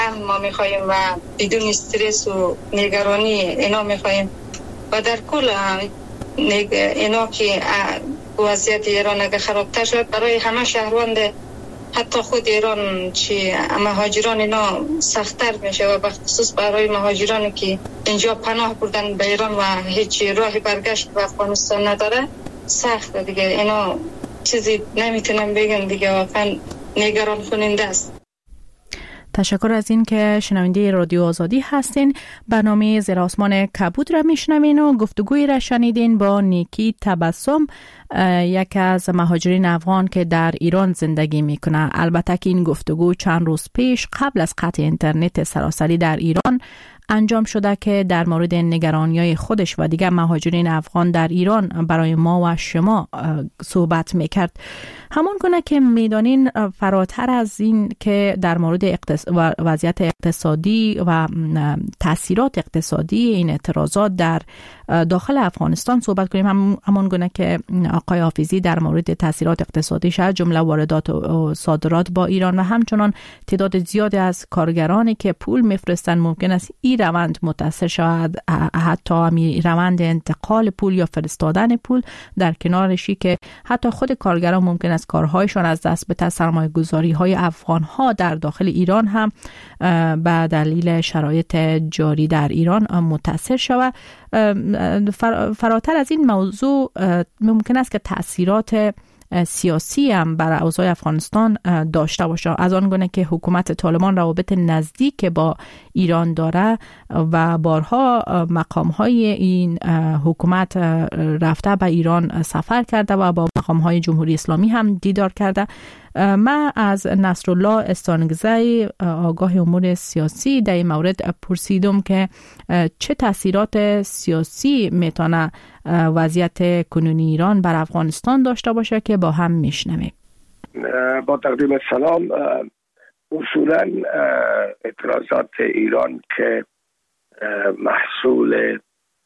ما میخواییم و بدون استرس و نگرانی اینا میخواییم و در کل اینا که وضعیت ایران اگه خرابتر شد برای همه شهروند حتی خود ایران چی مهاجران اینا سخت‌تر میشه و بخصوص برای مهاجرانی که اینجا پناه بردن به ایران و هیچ راه برگشت به افغانستان نداره سخت دیگه. اینا چیزی نمیتونم بگم دیگه، واقعا نگران کننده است. تشکر از این که شنونده رادیو آزادی هستین. برنامه زیر آسمان کبود را میشنوین و گفتگوی را شنیدین با نیکی تبسم، یک از مهاجرین افغان که در ایران زندگی میکنه. البته که این گفتگو چند روز پیش قبل از قطع اینترنت سراسری در ایران انجام شده که در مورد نگرانی‌های خودش و دیگر مهاجرین افغان در ایران برای ما و شما صحبت میکرد. همون گونه که میدانین فراتر از این که در مورد وضعیت اقتصادی و تاثیرات اقتصادی این اعتراضات در داخل افغانستان صحبت کنیم، همون گونه که آقای حافظی در مورد تاثیرات اقتصادی از جمله واردات و صادرات با ایران و همچنان تعداد زیادی از کارگرانی که پول میفرستن ممکن است این روند متاثر شود، حتی همین روند انتقال پول یا فرستادن پول، در کنارشی که حتی خود کارگران ممکن است کارهایشان از دست بده، سرمایه‌گذاری های افغان ها در داخل ایران هم به دلیل شرایط جاری در ایران متاثر شود. فراتر از این موضوع ممکن است که تأثیرات سیاسی هم بر اوضاع افغانستان داشته باشه، از آن گونه که حکومت طالبان روابط نزدیک با ایران داره و بارها مقام‌های این حکومت رفته به ایران سفر کرده و با مقام‌های جمهوری اسلامی هم دیدار کرده. من از نصرالله استانگزی آگاه امور سیاسی در این مورد پرسیدم که چه تاثیرات سیاسی میتونه وضعیت کنونی ایران بر افغانستان داشته باشه که با هم میشنویم. با تقدیم سلام، اصولا اعتراضات ایران که محصول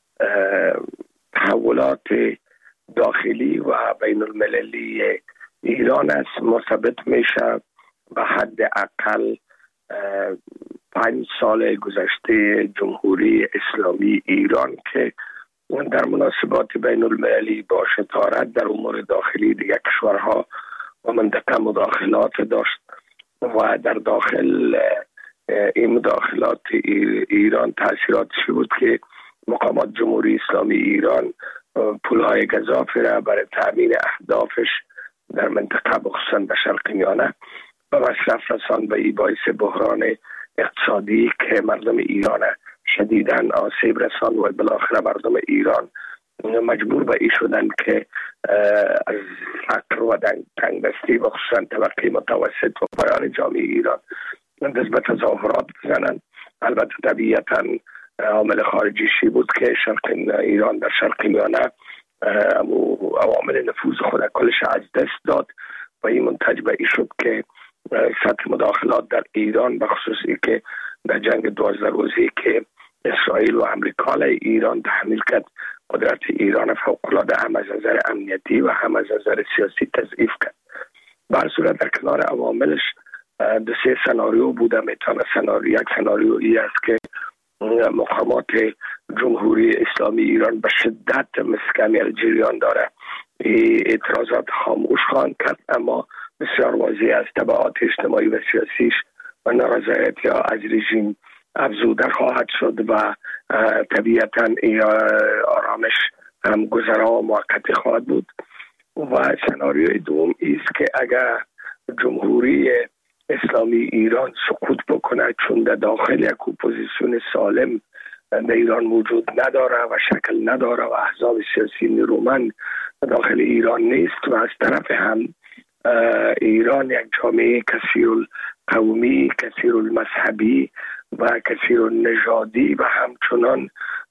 تحولات داخلی و بین المللی ایران است مثبت میشه. به حد اقل 5 سال گذشته جمهوری اسلامی ایران که در مناسبات بین المللی با شطارت در امور داخلی دیگر کشورها و منطقه مداخلات داشت و در داخل این مداخلات ایران تاثیراتش بود که مقامات جمهوری اسلامی ایران پولهای گزافی را برای تامین اهدافش در منطقه بخصوصا در شرق میانه و مصرف رسان به این باعث بحران اقتصادی که مردم ایران شدیداً آسیب رسان و بالاخره مردم ایران مجبور به این شدن که از فقر و تنگدستی و خصوصا طبقه متوسط و پایان جامعه ایران دست به تظاهرات بزنند. البته طبیعتاً عامل خارجیشی بود که شرق ایران در شرق میانه عوامل نفوذ خود کلش از دست داد و این منتج به این شد که سطح مداخلات در ایران بخصوصی که در جنگ 12 روزی که اسرائیل و امریکا علیه ایران تحمیل کرد قدرت ایران فوق‌العاده هم از نظر امنیتی و هم از نظر سیاسی تضعیف کرد. به هر صورت در کنار عواملش 2-3 سناریو بوده. میتونه یک سناریویی است که مقامات جمهوری اسلامی ایران به شدت مسکن الجریان داره اعتراضات خاموش خواهند کرد، اما بسیار واضح است تبعات اجتماعی و سیاسیش و نارضایتی یا از رژیم افزوده خواهد شد و طبیعتاً آرامش هم گذرا و موقتی خواهد بود. و سناریوی دوم است که اگر جمهوری اسلامی ایران سقوط بکنه، چون در داخل یک اپوزیسیون سالم در ایران وجود نداره و شکل نداره و احزاب سیاسی نیرومند داخل ایران نیست و از طرف هم ایران یک جامعه کثیر القومی، کثیر المذهبی و کثیر النژادی و همچنان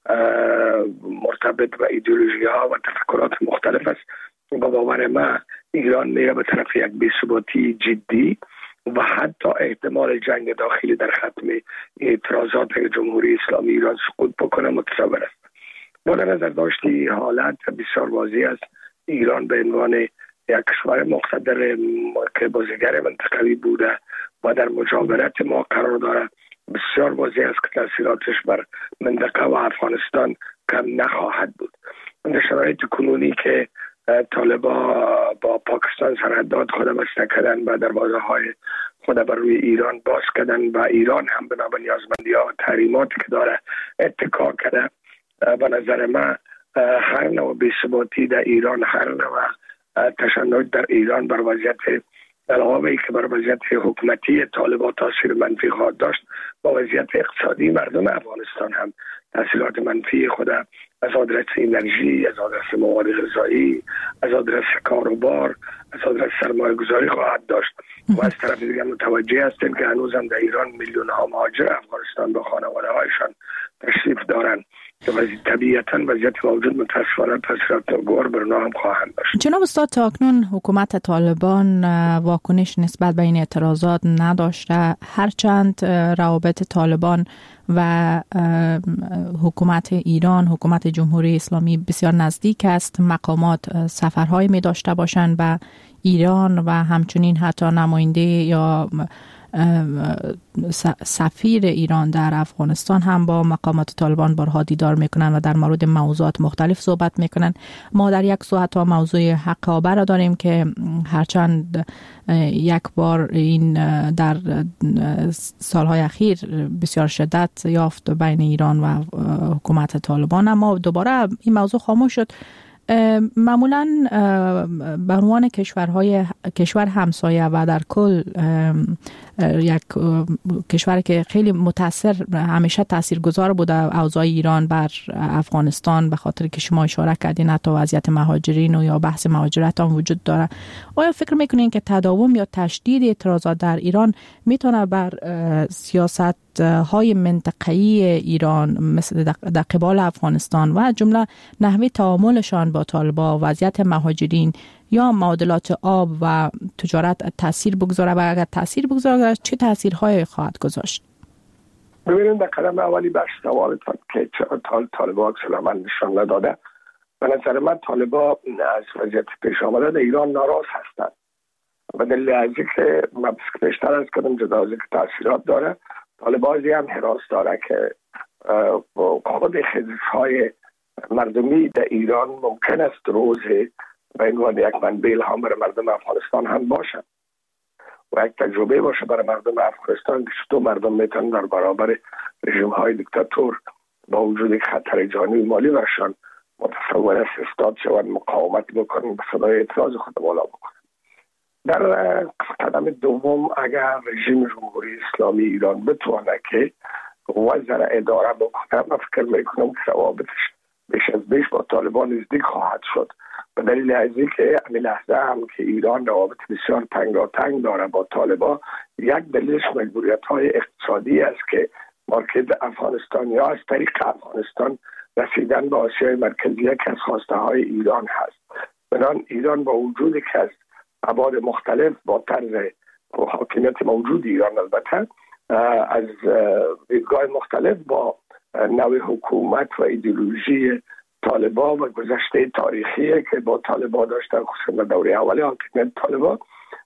مرتبط به ایدئولوژی ها و تفکرات مختلف است. با باور من ایران میره به طرف یک بی‌ثباتی جدی و حتی احتمال جنگ داخلی در ختم اعتراضات جمهوری اسلامی ایران سقوط بکنه متصور است. با نظر داشتی حالت بسیار واضح است. ایران به عنوان یک کشور مقتدر که بازیگر منطقوی بوده و در مجاورت ما قرار داره بسیار واضح است که تاثیراتش بر منطقه و افغانستان کم نخواهد بود. در شرایط کنونی که طالبان با پاکستان سرحدات خود بسته کردن و دروازه های خود بر روی ایران باز کردن و ایران هم بنا به نیازمندی ها و تحریماتی که داره اتکا کرده، به نظر من هر نوع بی‌ثباتی در ایران، هر نوع تشنج در ایران بر وضعیت علاوه که بر وضعیت حکومتی طالبان تاثیر منفی خواهد داشت، با وضعیت اقتصادی مردم افغانستان هم تاثیرات منفی خود از آدرس انرژی، از آدرس مواد غذایی، از آدرس کاروبار، از آدرس سرمایه گذاری خواهد داشت. و از طرف دیگر متوجه هستیم که هنوز هم در ایران میلیون ها مهاجر افغانستان با خانواده هایشان تشریف دارند که طبیعتاً وضعیت موجود متاسفانه تاثیرات گوار بر آنها هم خواهند داشت. جناب استاد، تا اکنون حکومت طالبان واکنش نسبت به این اعتراضات نداشته، هرچند روابط طالبان و حکومت ایران، حکومت جمهوری اسلامی بسیار نزدیک است. مقامات سفرهای می داشته باشند به ایران و همچنین حتی نماینده یا سفیر ایران در افغانستان هم با مقامات طالبان بارها دیدار میکنن و در مورد موضوعات مختلف صحبت میکنن. ما در یک سو حتی موضوع حق آبه را داریم که هرچند یک بار این در سالهای اخیر بسیار شدت یافت بین ایران و حکومت طالبان، اما دوباره این موضوع خاموش شد. معمولاً به عنوان کشور همسایه و در کل یک کشوری که خیلی متاثر، همیشه تاثیرگذار بوده اوضاع ایران بر افغانستان، به خاطر که شما اشاره کردین حتی وضعیت مهاجرین و یا بحث مهاجرت هم وجود داره. آیا فکر میکنین که تداوم یا تشدید اعتراضات در ایران میتونه بر سیاست های منطقه‌ای ایران مثل در قبال افغانستان و جمله نحوه تعاملشان با طالبان، وضعیت مهاجرین یا معادلات آب و تجارت تاثیر بگذاره و اگر تاثیر بگذاره چه تاثیرهایی خواهد گذاشت؟ ببینید، در قدم اولی بخش سوالتان که چرا طالبان عکس‌العمل نشان نداده، به نظر من طالبان از وضعیت پیش آمده در ایران ناراض هستند و دلیل از اینکه من بیشتر از کدام جدا از اینکه تاثیرات داره، طالبان هم حراس داره که خود خیزش‌های مردمی در ایران ممکن است روز به عنوان یک منبع الهام برای مردم افغانستان هم باشد و یک تجربه باشه برای مردم افغانستان که چطور مردم میتونن در برابر رژیم‌های دیکتاتور با وجود خطر جانی و مالی برشان متصور است استاد شوند، مقاومت بکنن، به صدای اعتراض خود بالا بکنن. در قدم دوم، اگر رژیم جمهوری اسلامی ایران بتونه که وضع اداره بکنه، من فکر میکنم که روابطش بیش از بیش با طالبان نزدیک خواهد شد. به دلیل از اینکه همین لحظه هم که ایران روابط بسیار تنگاتنگ داره با طالبان، یک دلیلش مجبوریت‌های اقتصادی است که مارکت افغانستان یا از طریق افغانستان رسیدن به آسیای مرکزی یک از خواسته های ایران هست. بنابراین ایران با وجودی که از ابعاد مختلف با طرز حاکمیت موجود ایران البته از دیدگاه مختلف با نوع حکومت و ایدئولوژی طالبان و گذشته تاریخی که با طالبان داشتن، خصوصا در دوره اولی حاکمیت طالبان،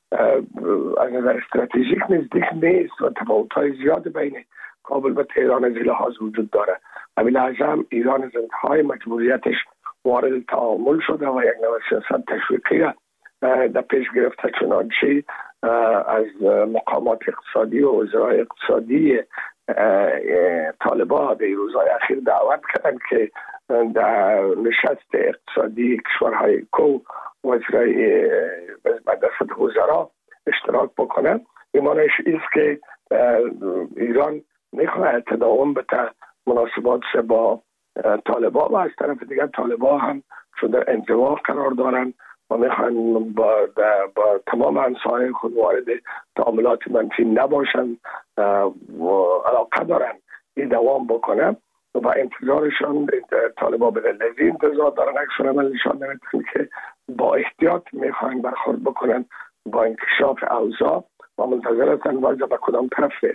از نظر استراتژیک نزدیک نیست و تفاوت‌های زیاد بین کابل و تهران از این لحاظ وجود داره. همین لحظه ایران از انتهای مجبوریتش وارد تعامل شده و یک نوع سیاست تشویقی در پیش گرفته، چنانچه از مقامات اقتصادی و وزرای اقتصادی طالبان در روزهای اخیر دعوت کردن که در نشست اقتصادی کشورهای کو وزرای مجلس وزرا اشتراک بکنن. این معنیش است که ایران میخواد تداوم بده مناسبات با طالبان و از طرف دیگر طالبان هم شده انزوا قرار دارن و میخوان با تمام همسایه خود وارد تعاملات منفی نباشن و علاقه دارن این دوام بکنن و انتظارشان طالبان به دلیل انتظار دارن اکثر عمل نشان نمیدن که با احتیاط میخوان برخورد بکنن با انکشاف اوضاع و منتظر هستن وضع به کدام طرف بره.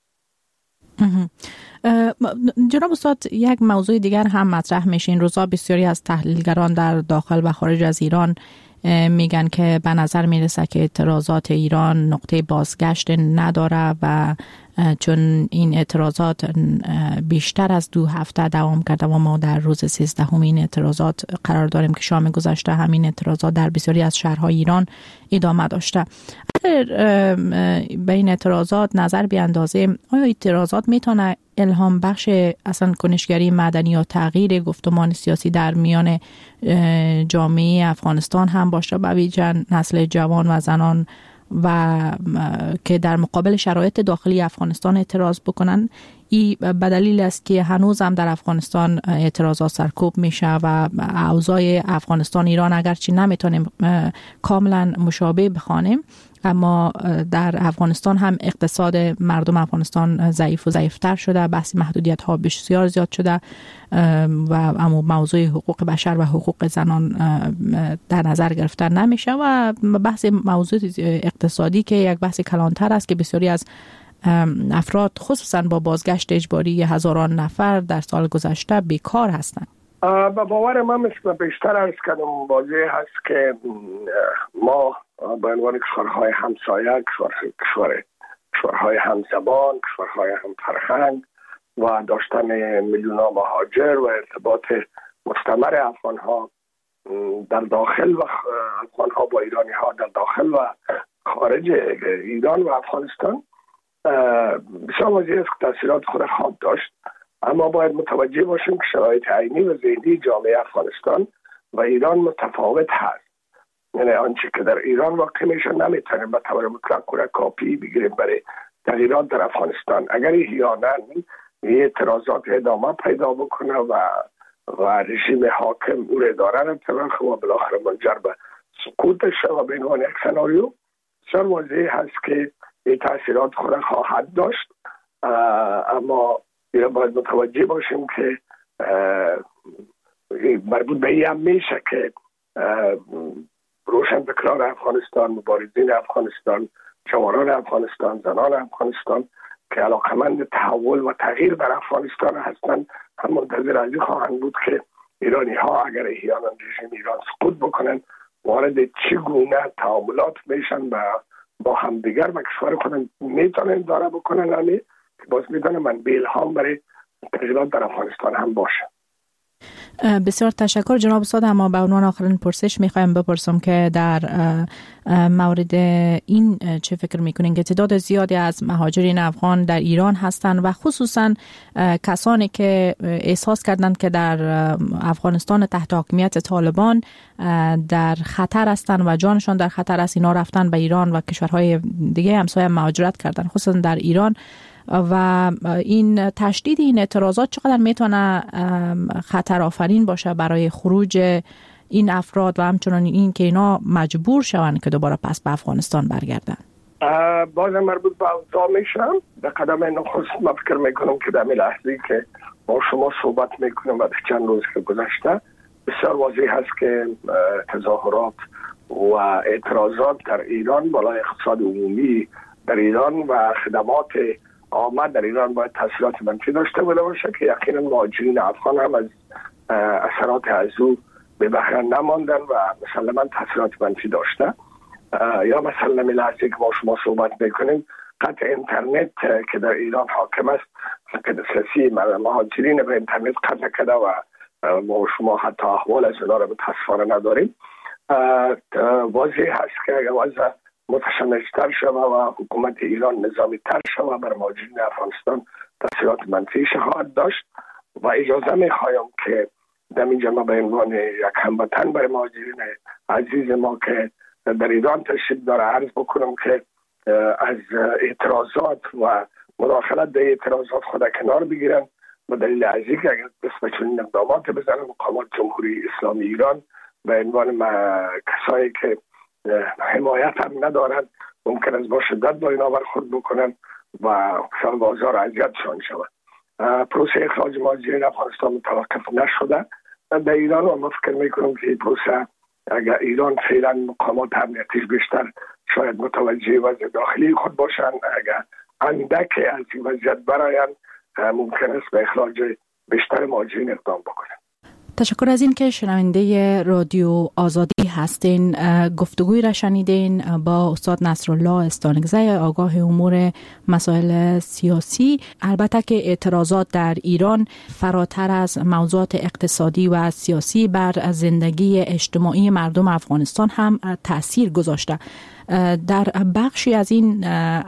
جناب استاد، یک موضوع دیگر هم مطرح میشه. این روزا بسیاری از تحلیلگران در داخل و خارج از ایران میگن که به نظر میرسه که اعتراضات ایران نقطه بازگشت نداره و چون این اعتراضات بیشتر از 2 هفته دوام کرده و ما در روز 13 این اعتراضات قرار داریم که شام گذشته همین اعتراضات در بسیاری از شهرهای ایران ادامه داشته. اگر به این اعتراضات نظر بیاندازیم، آیا اعتراضات میتونه الهام بخش اصلا کنشگری مدنی یا تغییر گفتمان سیاسی در میان جامعه افغانستان هم باشه، به ویژه نسل جوان و زنان و که در مقابل شرایط داخلی افغانستان اعتراض بکنن؟ این به دلیل است که هنوز هم در افغانستان اعتراضات سرکوب میشه و اوضاع افغانستان ایران اگرچه نمیتونیم کاملا مشابه بخوانیم، اما در افغانستان هم اقتصاد مردم افغانستان ضعیف و ضعیفتر شده، بحث محدودیت ها بسیار زیاد شده و اما موضوع حقوق بشر و حقوق زنان در نظر گرفته نمیشه و بحث موضوع اقتصادی که یک بحث کلانتر است که بسیاری از افراد خصوصا با بازگشت اجباری هزاران نفر در سال گذشته بیکار هستند. با باور من مثل بیشتر عرض کردم واضح هست که ما به عنوان کشورهای همسایه، کشورهای همزبان، کشورهای همفرهنگ و داشتن میلیون‌ها مهاجر و ارتباط مستمر افغان‌ها در داخل و افغان‌ها با ایرانی‌ها در داخل و خارج ایران و افغانستان بسیار واضح است که تاثیرات خود خواهد داشت، اما باید متوجه باشیم که شرایط عینی و ذهنی جامعه افغانستان و ایران متفاوت هست. یعنی آنچه که در ایران واقع میشه نمیتونیم به طور مطلق کاپی بگیریم برای تغییرات در افغانستان. اگر احیانا اعتراضات ادامه پیدا بکنه و رژیم حاکم او اداره را تلخ و بالاخره منجر به سقوطش و به عنوان یک سناریو بسیار واضح هست که این تاثیرات خود خواهد داشت، اما باید متوجه باشیم که مربوط به این هم میشه که روشنفکران افغانستان، مبارزین افغانستان، جوانان افغانستان، زنان افغانستان که علاقمند تحول و تغییر در افغانستان هستند هم منتظر از این خواهند بود که ایرانی ها اگر احیانا رژیم ایران سقوط بکنن وارد چگونه تعاملات میشن و با همدیگر و کشور خود میتونن داره بکنن، یعنی که باز میتونه منبع الهام برای تغییرات در افغانستان هم باشه. بسیار تشکر جناب استاد. اما به عنوان آخرین پرسش میخوایم بپرسم که در مورد این چه فکر میکنین که تعداد زیادی از مهاجرین افغان در ایران هستند و خصوصا کسانی که احساس کردند که در افغانستان تحت حاکمیت طالبان در خطر هستند و جانشان در خطر است، اینا رفتن به ایران و کشورهای دیگه همسایه مهاجرت کردن خصوصا در ایران و این تشدید این اعتراضات چقدر میتونه خطر آفرین باشه برای خروج این افراد و همچنان این که اینا مجبور شوند که دوباره پس به افغانستان برگردن؟ باز مربوط به اوضاع میشم. به قدم نخست من فکر میکنم که در لحظه‌ای که با شما صحبت میکنم و چند روز که گذشته بسیار واضح هست که تظاهرات و اعتراضات در ایران بالای اقتصاد عمومی در ایران و خدمات آمد در ایران باید تاثیرات منفی داشته باشه که یقینا مهاجرین افغان هم از اثرات از او به بهره نماندن و مسلما تاثیرات منفی داشته. یا مثلا لحظه که با شما صحبت میکنیم قطع اینترنت که در ایران حاکم است، که دسترسی مهاجرین به اینترنت قطع کرده و ما شما حتی احوال از اونا را متاسفانه نداریم. واضح هست که اگر وضع متشنج‌تر شود و حکومت ایران نظامی تر شود بر مهاجرین افغانستان تاثیرات منفی خواهد داشت و اجازه میخوایم که در اینجا ما به عنوان یک هموطن برای مهاجرین عزیز ما که در ایران تشریف داره عرض بکنم که از اعتراضات و مداخلت در اعتراضات خود کنار بگیرن و دلیل عزیزی که اگر بسیار چنین اقدامات بزنن مقامات جمهوری اسلامی ایران به عنوان کسایی که حمایت هم ندارن ممکن است با شدت با اینا برخورد بکنن و خصوصا بازار اذیتشان شود. پروسه اخراج مهاجرین افغانستان متوقف نشده در ایران و ما فکر میکنم که این پروسه اگر ایران فعلا مقامات امنیتیش بیشتر شاید متوجه وضع داخلی خود باشن، اگر اندک از این وضعیت براین ممکن است به اخراج بیشتر مهاجرین اقدام بکنن. تشکر از این که شنونده رادیو آزادی هستین. گفتگوی را شنیدین با استاد نصرالله استانگزی، آگاه امور مسائل سیاسی. البته که اعتراضات در ایران فراتر از موضوعات اقتصادی و سیاسی بر زندگی اجتماعی مردم افغانستان هم تأثیر گذاشته. در بخشی از این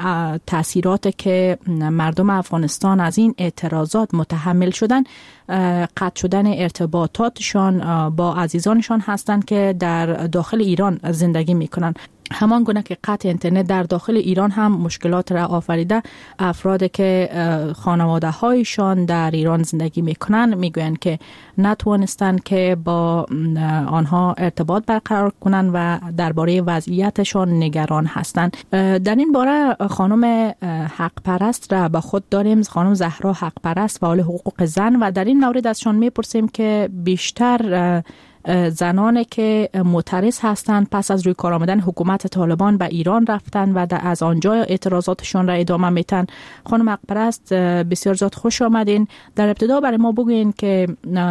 تأثیرات که مردم افغانستان از این اعتراضات متحمل شدن، قطع شدن ارتباطاتشان با عزیزانشان هستند که در داخل ایران زندگی میکنن. همان گونه که قطع اینترنت در داخل ایران هم مشکلات را آفریده. افراد که خانواده هایشان در ایران زندگی میکنن میگویند که نتوانستند که با آنها ارتباط برقرار کنند و درباره وضعیتشان نگران هستند. در این باره خانم حق پرست را با خود داریم، خانم زهرا حق پرست، فعال حقوق زن، و در این مورد ازشان میپرسیم که بیشتر زنانی که معترض هستند پس از روی کار آمدن حکومت طالبان به ایران رفتن و از آنجا اعتراضاتشون را ادامه میتن. خانم حق پرست، بسیار زیاد خوش آمدین. در ابتدا برای ما بگوین که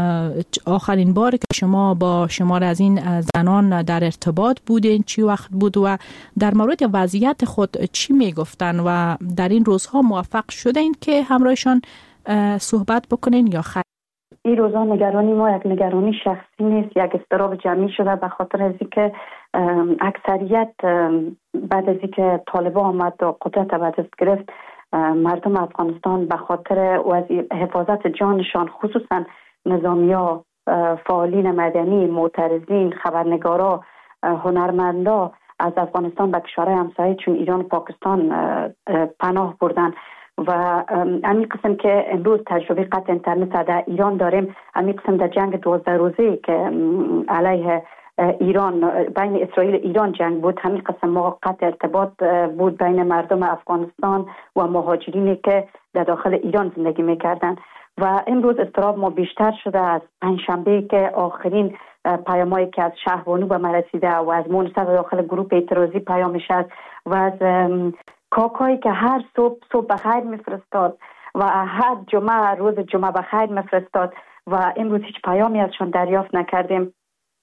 آخرین بار که شما با شمار از این زنان در ارتباط بودین چی وقت بود و در مورد وضعیت خود چی میگفتن و در این روزها موفق شدین که همراهشان صحبت بکنین یا خیر؟ این روزا نگرانی ما یک نگرانی شخصی نیست، یک اضطراب جمعی شده به خاطر از اینکه اکثریت بعد از اینکه طالبان آمد و قدرت به دست گرفت، مردم افغانستان به خاطر حفاظت جانشان، خصوصا نظامیا، فعالین مدنی، معترضین، خبرنگارا، هنرمندا از افغانستان به کشورهای همسایه چون ایران و پاکستان پناه بردن و همین قسم که امروز تجربه قطع اینترنت در ایران داریم، همین قسم در جنگ 12 روزه که علیه ایران بین اسرائیل و ایران جنگ بود، همین قسم ما قطع ارتباط بود بین مردم افغانستان و مهاجرینی که در داخل ایران زندگی میکردن و امروز اضطراب ما بیشتر شده. از پنجشنبه که آخرین پیامایی که از شهربانو به من رسیده و از مونسا داخل گروه اعتراضی پیامش است و از کاکایی که هر صبح بخیر میفرستاد و هر جمعه روز جمعه بخیر میفرستاد و امروز هیچ پیامی ازشون دریافت نکردیم.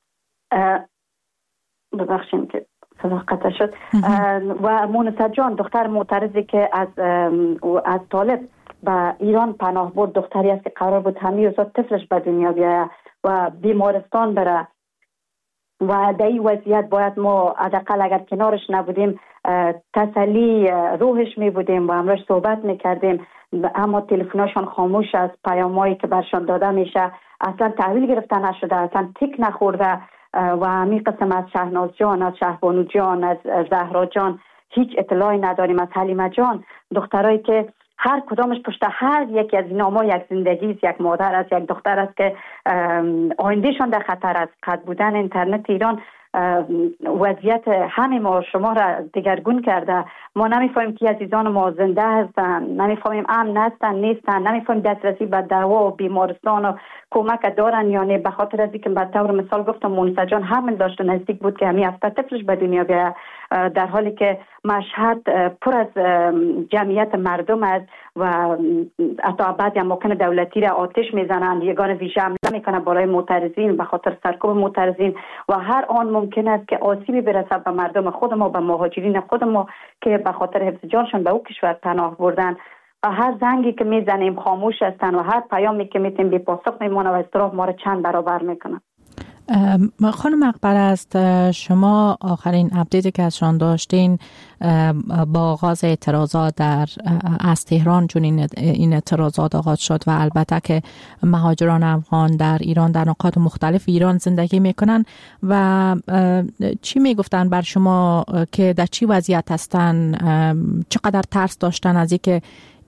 ببخشیم که صدا قطع شد. و مونسا جان، دختر معترضی که از طالب به ایران پناه برد، دختری است که قرار بود همین روزا طفلش به دنیا بیاید و بیمارستان بره و در این وضعیت باید ما حداقل اگر کنارش نبودیم تسلی روحش می بودیم و همراهش صحبت میکردیم، اما تلفناشون خاموش است، پیامایی که برشان داده میشه اصلا تحویل گرفته نشده، اصلا تیک نخورده و همین قسم از شهناز جان، از شهبانو جان، از زهرا جان هیچ اطلاعی نداریم. از حلیمه جان، دخترایی که هر کدامش پشت هر یکی از این ما یک زندگی است، یک مادر است، یک دختر است که آیندهشان در خطر است. قطع بودن اینترنت ایران وضعیت همه ما شما را دگرگون کرده. ما نمیفهمیم که عزیزان ما زنده هستن، نمیفهمیم امن هستن نیستن، نمیفهمیم دسترسی به دوا و بیمارستان و کمک دارن یا نه. به خاطر از اینکه به طور مثال گفتم مونسا جان همین داشت نزدیک بود که همین هفته طفلش به دنیا بیاید، در حالی که مشهد پر از جمعیت مردم است و حتی بعضی اماکن دولتی را آتش میزنند، یگان ویژه حمله میکنه بالای معترضین به خاطر سرکوب معترضین و هر آن ممکن است که آسیبی برسد به مردم خود ما، به مهاجرین خود ما که به خاطر حفظ جانشان به او کشور پناه بردن. و هر زنگی که میزنیم خاموش هستن و هر پیامی که میتیم بی پاسخ میمونه و اضطراب ما را چند برابر میکنه. خانم حق پرست، شما آخرین اپدیتی که ازشان داشتین با آغاز اعتراضات از تهران، چون این اعتراضات آغاز شد و البته که مهاجران افغان در ایران در نقاط مختلف ایران زندگی میکنن و چی میگفتن بر شما که در چی وضعیت هستن، چقدر ترس داشتن از اینکه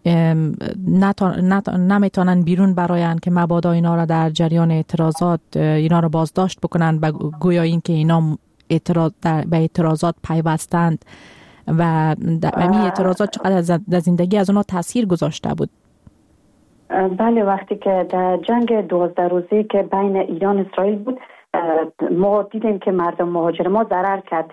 نمیتونن بیرون براین که مبادا اینا را در جریان اعتراضات اینا را بازداشت بکنن گویا این که اینا به اعتراضات پیوستند و این اعتراضات چقدر در زندگی از اونا تاثیر گذاشته بود؟ بله، وقتی که در جنگ 12 روزی که بین ایران و اسرائیل بود ما دیدیم که مردم مهاجر ما ضرر کرد.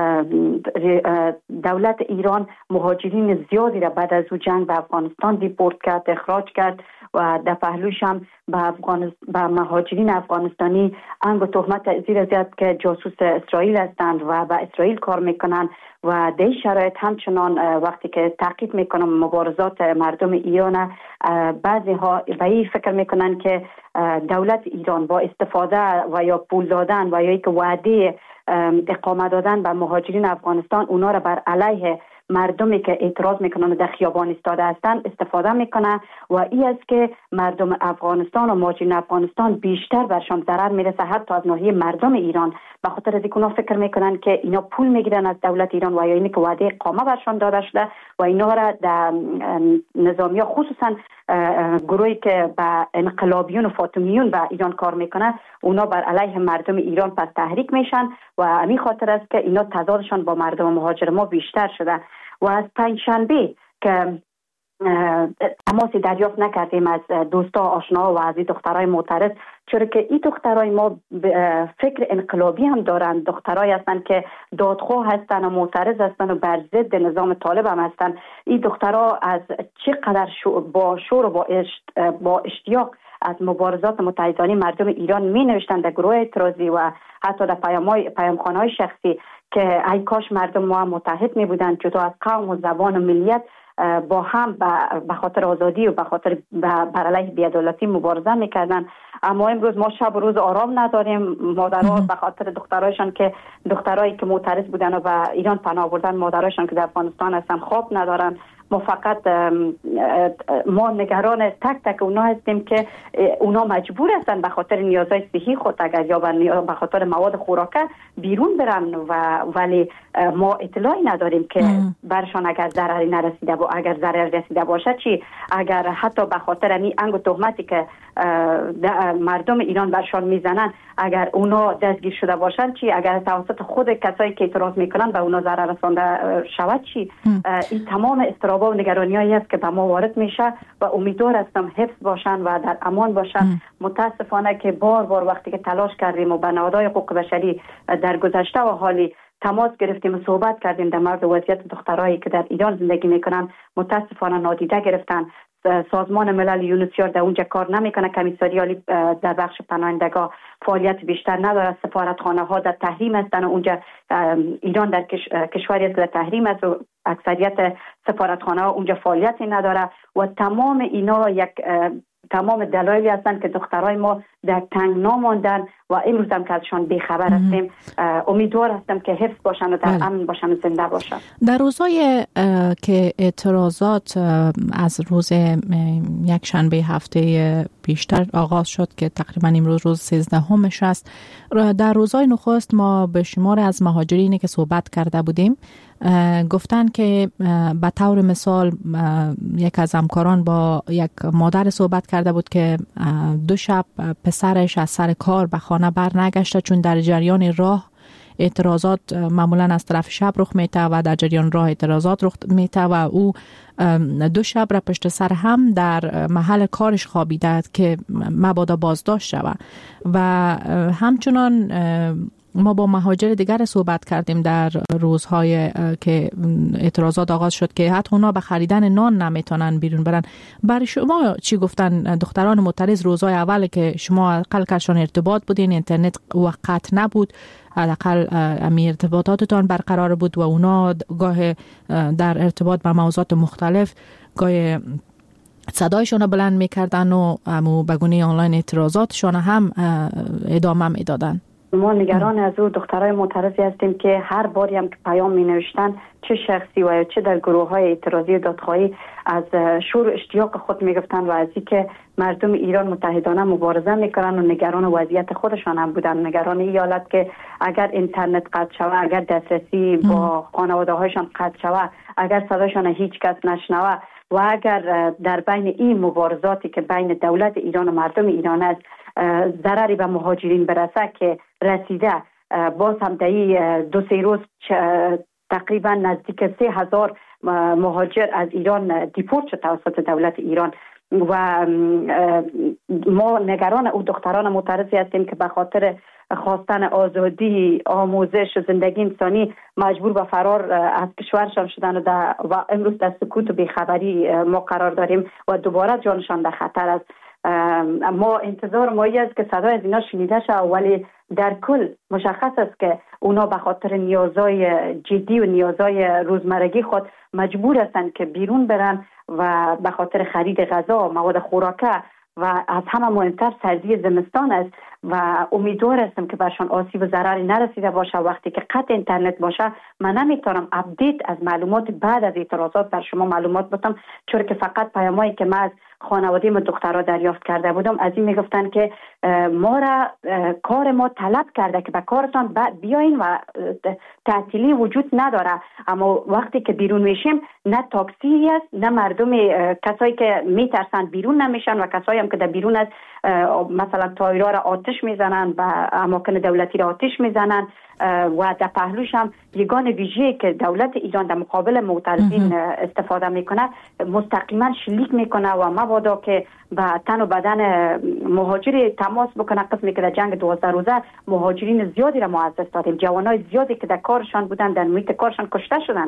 دولت ایران مهاجرین زیادی را بعد از او جنگ به افغانستان دیپورت کرد، اخراج کرد و در پهلوش هم به مهاجرین افغانستانی انگ تهمت زیر زیاد که جاسوس اسرائیل هستند و به اسرائیل کار میکنند و در شرایط همچنان وقتی که تعقیب میکنم مبارزات مردم ایران، بعضی ها به این فکر میکنن که دولت ایران با استفاده و یا پول دادن و یا یک وعده اقامه دادن به مهاجرین افغانستان اونا را بر علیه مردمی که اعتراض میکنن و در خیابان ایستاده هستند استفاده میکنه و این است که مردم افغانستان و مهاجرین افغانستان بیشتر برشان ضرر میرسه حتی از ناحیه مردم ایران، به خاطر از اینکه فکر میکنن که اینا پول میگیرن از دولت ایران و یا اینی که وعده اقامه برشان داده شده و اینا را در نظامیه خصوصا گروهی که به انقلابیون و فاطمیون به ایران کار میکنه اونا بر علیه مردم ایران پس تحریک میشن و همین خاطر است که اینا تضادشان با مردم مهاجر ما بیشتر شده. و از پنجشنبه که تماسی دریافت نکردیم از دوستا آشنا و از دخترای معترض، چرا که این دخترای ما فکر انقلابی هم دارند، دخترای هستند که دادخواه هستند و معترض هستند و بر ضد نظام طالب هم هستند. این دخترها از چقدر با شور و با اشتیاق از مبارزات متحدانه مردم ایران می نوشتند در گروه اعتراضی و حتی در پیامخانه‌های شخصی که ای کاش مردم ما متحد می بودند، جدا از قوم و زبان و ملیت با هم به خاطر آزادی و به خاطر بر علیه بی‌عدالتی مبارزه میکردن. اما امروز ما شب و روز آرام نداریم. مادرها به خاطر دخترایشان که دخترایی که معترض بودن و به ایران پناه بردن، مادرایشان که در افغانستان هستن خواب ندارن. ما فقط ما نگران تک تک اونا هستیم که اونا مجبور هستن به خاطر نیازهای صحی خود اگر یا به خاطر مواد خوراکه بیرون برن و ولی ما اطلاعی نداریم که برشان اگر ضرری نرسیده و اگر ضرر رسیده باشه چی، اگر حتی به خاطر این انگ و تهمتی که مردم ایران برشان میزنن اگر اونا دستگیر شده باشن چی، اگر توسط خود کسایی که اعتراض میکنن به اونا ضرر رسانده شود چی. این تمام استرابا و نگرانیایی است که به ما وارد میشه و امیدوار هستم حفظ باشن و در امان باشن. متاسفانه که بار وقتی که تلاش کردیم و به نهادهای حقوق بشری در گذشته و حالی تماس گرفتیم و صحبت کردیم در مورد وضعیت دخترایی که در ایران زندگی میکنن، متاسفانه نادیده گرفتن. سازمان ملل یونسیار در اونجا کار نمیکنه، کمیساری عالی در بخش پناهندگان فعالیت بیشتر نداره، سفارتخانه ها در تحریم هستن و اونجا ایران در کشوری است که در تحریم است و اکثریت سفارتخانه ها اونجا فعالیتی نداره و تمام اینا تمام دلایلی هستند که دخترای ما در تنگنا ماندن و امروز هم که ازشان بیخبر هستیم. امیدوار هستم که حفظ باشن و در امن باشن و زنده باشن. در روزهای که اعتراضات از روز یک شنبه هفته بیشتر آغاز شد که تقریبا امروز روز 13 است، در روزهای نخست ما به شمار از مهاجرینی که صحبت کرده بودیم گفتن که به طور مثال یک از همکاران با یک مادر صحبت کرده بود که 2 شب پسرش از سر کار به خانه بر نگشته چون در جریان راه اعتراضات معمولا از طرف شب رخ میته و در جریان راه اعتراضات رخ میته و او 2 شب را پشت سر هم در محل کارش خوابیده که مبادا بازداشت شود. و همچنان ما با مهاجر دیگر صحبت کردیم در روزهای که اعتراضات آغاز شد که حتی اونا به خریدن نان نمیتونن بیرون برن. برای شما چی گفتن دختران معترض روزهای اول که شما اقل کشان ارتباط بودین، اینترنت وقت نبود، اقل امی ارتباطاتتان برقرار بود و اونا گاه در ارتباط با موضوعات مختلف گاه صدایشون بلند میکردن و بگونه آنلاین اعتراضاتشون هم ادامه میدادن؟ ما نگران از او دخترای معترضی هستیم که هر باری هم که پیام می نوشتن چه شخصی و چه در گروه های اعتراضی و دادخواهی از شور و اشتیاق خود می گفتن و از اینکه مردم ایران متحدانه مبارزه میکنن و نگران وضعیت خودشان هم بودن، نگران این حالت که اگر اینترنت قطع شود، اگر دسترسی با خانواده هایشان قطع شود، اگر صداشان هیچ کس نشنوه و اگر در بین این مبارزاتی که بین دولت ایران و مردم ایران است ضرری به مهاجرین برسه که رسیده، باز هم در 2-3 روز تقریبا نزدیک 3000 مهاجر از ایران دیپورت شد توسط دولت ایران. و ما نگران او دختران معترضی هستیم که به خاطر خواستن آزادی، آموزش و زندگی انسانی مجبور به فرار از کشورشان شدن و امروز در سکوت و بیخبری ما قرار داریم و دوباره جانشان در خطر است. ما انتظار مایی است که صدای از اینا شنیده شد، ولی در کل مشخص است که اونا به خاطر نیازهای جدی و نیازهای روزمرگی خود مجبور هستند که بیرون برن و به خاطر خرید غذا، مواد خوراکه و از همه مهمتر سردی زمستان است و امیدوار هستم که برشان آسیب و ضرری نرسیده باشه. وقتی که قطع اینترنت باشه من نمیتونم اپدیت از معلومات بعد از اعتراضات بر شما معلومات بدم، چون که فقط پیامایی که من از خانواده ما دخترها دریافت کرده بودم از این میگفتن که ما را کار ما طلب کرده که به کارتان بیاین و تعطیلی وجود نداره، اما وقتی که بیرون میشیم نه تاکسی است نه مردم، کسایی که میترسن بیرون نمیشن و کسایی هم که در بیرون است مثلا تایرها را آتش میزنن و اماکن دولتی را آتش میزنن و در پهلوش هم یگان ویژه‌ای که دولت ایران در مقابل معترضین استفاده میکنه مستقیما شلیک میکنه و مبادا که به تن و بدن مهاجری تماس بکنه. قسمی که در جنگ 12 روزه مهاجرین زیادی را ما از دست دادیم، جوانای زیادی که در کارشان بودن در محیط کارشان کشته شدن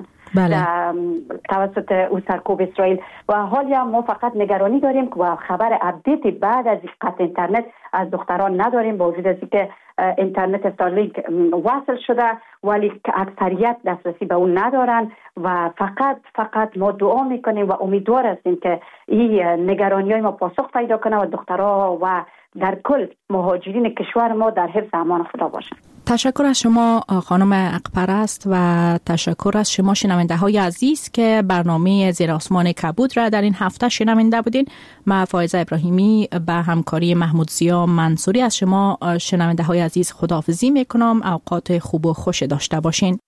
توسط او سرکوب اسرائیل. و حالا ما فقط نگرانی داریم که خبر اپدیت بعد از قطع اینترنت از دختران نداریم، با وجود از اینکه اینترنت استارلینک وصل شده ولی اکثریت دسترسی به اون ندارن و فقط ما دعا میکنیم و امیدوار هستیم که این نگرانی‌های ما پاسخ پیدا کنه و دخترها و در کل مهاجرین کشور ما در حفظ امان خدا باشن. تشکر از شما خانم عقپرست و تشکر از شما شنونده های عزیز که برنامه زیر آسمان کبود را در این هفته شنونده بودین. من فائزه ابراهیمی به همکاری محمود زیا منصوری از شما شنونده های عزیز خداحافظی میکنم. اوقات خوب و خوش داشته باشین.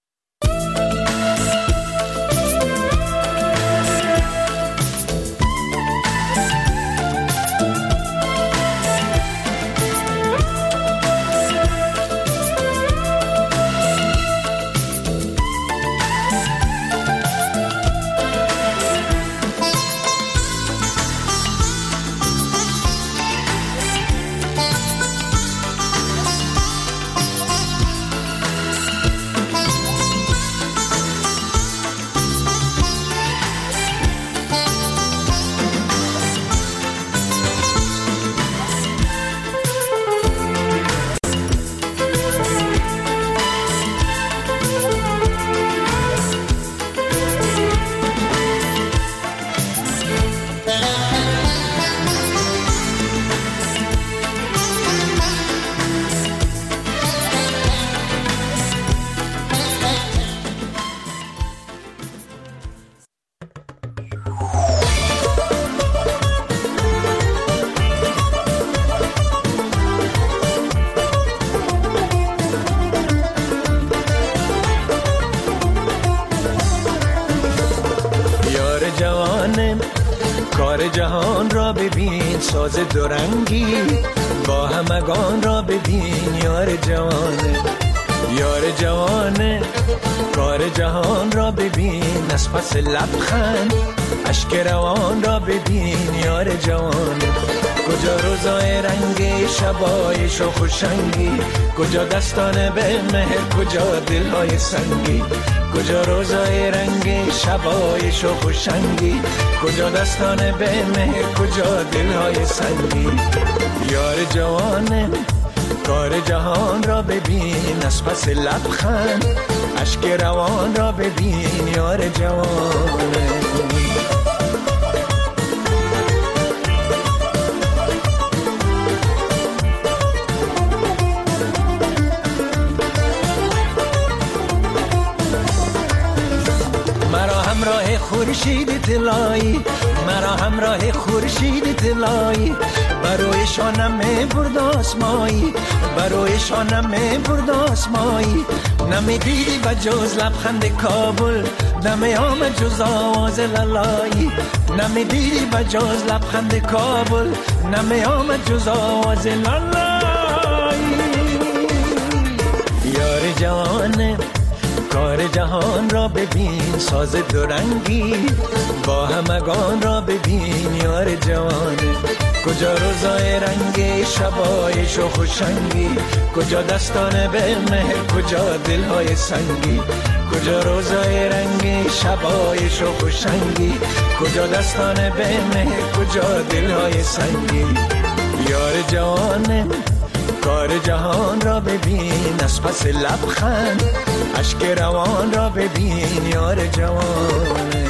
کار جهان را ببین ساز دورنگی، با همگان را ببین یار جوانه کار جهان را ببین، از پس لبخند اشک روان را ببین یار جوانه. کجا روزای رنگی شبای شوخ و شنگی، کجا دستان به مهر کجا دلهای سنگی، کجا روزای رنگی شبای شوخ و شنگی، کجا دستان به مهر کجا دلهای سنگی. یار جوانه کار جهان را ببین، از پس لبخند اشک روان را ببین یار جوانه. خورشید طلایی مرا همراه خورشید طلایی، بروی شانم برد آسمایی، بروی شانم برد آسمایی. نمیدیدی و جز لبخند کابل، نمی آمد جز آواز لالایی، نمیدیدی و جز لبخند کابل، نمی آمد جز آواز لالایی. یار جوانه کار جهان را ببین ساز دورنگی، با همگان را ببین یار جوانه. کجا روزای رنگی شبایش و خوشنگی، کجا دستان به مهر، کجا دلهای سنگی. کجا روزای رنگی شبایش و خوشنگی، کجا دستان به مهر، کجا دلهای سنگی. یار جوانه کار جهان را ببین، از پس لبخند اشک روان را ببین یار جوانه.